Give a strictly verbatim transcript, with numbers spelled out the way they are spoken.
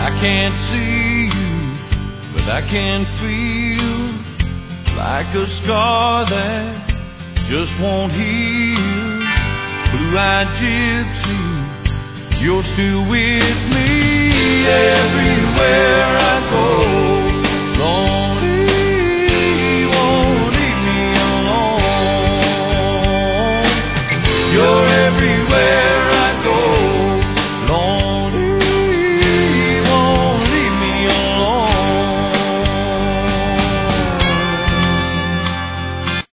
I can't see you, but I can feel like a scar that just won't heal. Blue-eyed gypsy, you're still with me everywhere I go.